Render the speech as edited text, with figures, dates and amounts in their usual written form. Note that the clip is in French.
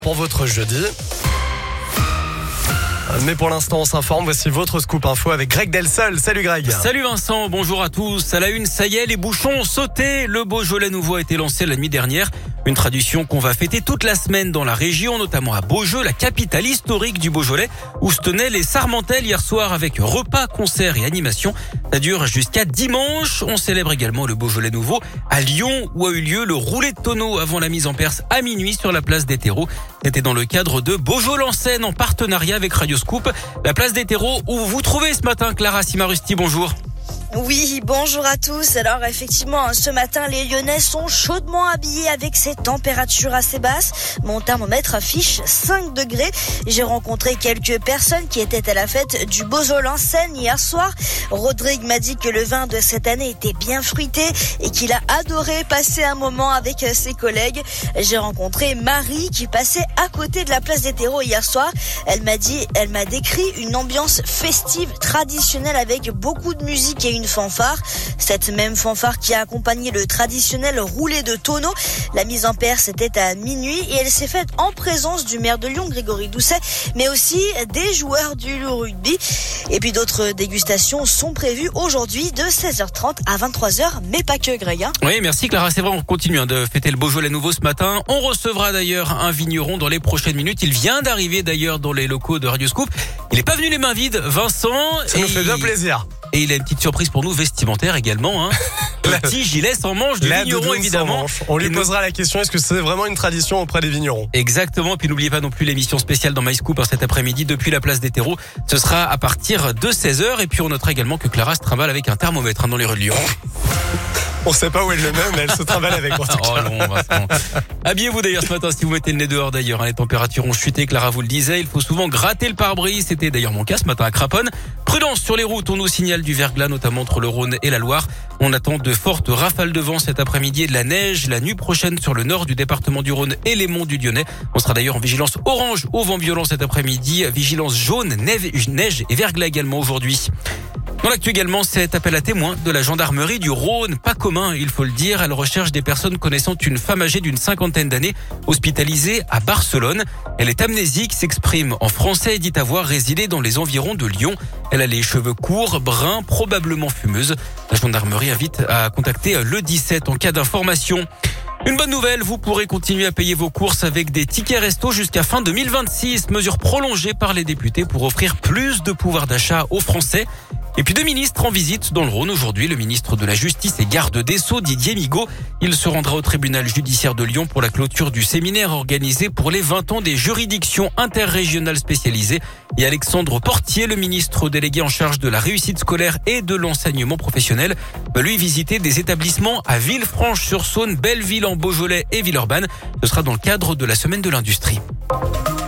Pour votre jeudi. Mais pour l'instant, on s'informe. Voici votre scoop info avec Greg Delsol. Salut Greg. Salut Vincent, bonjour à tous. À la une, ça y est, les bouchons ont sauté. Le Beaujolais nouveau a été lancé la nuit dernière. Une tradition qu'on va fêter toute la semaine dans la région, notamment à Beaujeu, la capitale historique du Beaujolais, où se tenaient les Sarmentelles hier soir avec repas, concerts et animations. Ça dure jusqu'à dimanche. On célèbre également le Beaujolais nouveau à Lyon, où a eu lieu le roulé de tonneau avant la mise en perce à minuit sur la place des Terreaux. C'était dans le cadre de Beaujolais en scène en partenariat avec Radio Scoop. La place des Terreaux où vous vous trouvez ce matin, Clara Simarusti, bonjour. Oui, bonjour à tous. Alors effectivement, ce matin, les Lyonnais sont chaudement habillés avec ces températures assez basses. Mon thermomètre affiche 5 degrés. J'ai rencontré quelques personnes qui étaient à la fête du Beaujolais en scène hier soir. Rodrigue m'a dit que le vin de cette année était bien fruité et qu'il a adoré passer un moment avec ses collègues. J'ai rencontré Marie qui passait à côté de la place des Terreaux hier soir. Elle m'a décrit une ambiance festive, traditionnelle avec beaucoup de musique et une fanfare. Cette même fanfare qui a accompagné le traditionnel roulé de tonneau. La mise en perce était à minuit et elle s'est faite en présence du maire de Lyon, Grégory Doucet, mais aussi des joueurs du rugby. Et puis d'autres dégustations sont prévues aujourd'hui de 16h30 à 23h, mais pas que, Greg. Oui, merci Clara, c'est vrai, on continue de fêter le Beaujolais nouveau ce matin. On recevra d'ailleurs un vigneron dans les prochaines minutes. Il vient d'arriver d'ailleurs dans les locaux de Radio Scoop. Il n'est pas venu les mains vides, Vincent. Ça nous fait bien plaisir. Et il a une petite surprise pour nous, vestimentaire également. Petit gilet sans manche du vigneron, évidemment. On lui posera la question, est-ce que c'est vraiment une tradition auprès des vignerons? Exactement. Puis n'oubliez pas non plus l'émission spéciale dans MyScoop cet après-midi depuis la place des Terreaux. Ce sera à partir de 16h. Et puis on notera également que Clara se trimballe avec un thermomètre dans les rues de Lyon. On sait pas où elle le met, mais elle se trimballe avec en tout cas. Oh non, Vincent. Habillez-vous d'ailleurs ce matin si vous mettez le nez dehors d'ailleurs. Les températures ont chuté, Clara vous le disait. Il faut souvent gratter le pare-brise. C'était d'ailleurs mon cas ce matin à Craponne. Prudence sur les routes. On nous signale du verglas, notamment entre le Rhône et la Loire. On attend de fortes rafales de vent cet après-midi et de la neige la nuit prochaine sur le nord du département du Rhône et les monts du Lyonnais. On sera d'ailleurs en vigilance orange au vent violent cet après-midi. Vigilance jaune, neige et verglas également aujourd'hui. Dans l'actu également, cet appel à témoins de la gendarmerie du Rhône, pas commun, il faut le dire. Elle recherche des personnes connaissant une femme âgée d'une 50aine d'années, hospitalisée à Barcelone. Elle est amnésique, s'exprime en français et dit avoir résidé dans les environs de Lyon. Elle a les cheveux courts, bruns, probablement fumeuse. La gendarmerie invite à contacter le 17 en cas d'information. Une bonne nouvelle, vous pourrez continuer à payer vos courses avec des tickets resto jusqu'à fin 2026. Mesure prolongée par les députés pour offrir plus de pouvoir d'achat aux Français. Et puis 2 ministres en visite dans le Rhône aujourd'hui. Le ministre de la Justice et garde des Sceaux, Didier Migaud. Il se rendra au tribunal judiciaire de Lyon pour la clôture du séminaire organisé pour les 20 ans des juridictions interrégionales spécialisées. Et Alexandre Portier, le ministre délégué en charge de la réussite scolaire et de l'enseignement professionnel, va lui visiter des établissements à Villefranche-sur-Saône, Belleville en Beaujolais et Villeurbanne. Ce sera dans le cadre de la semaine de l'industrie.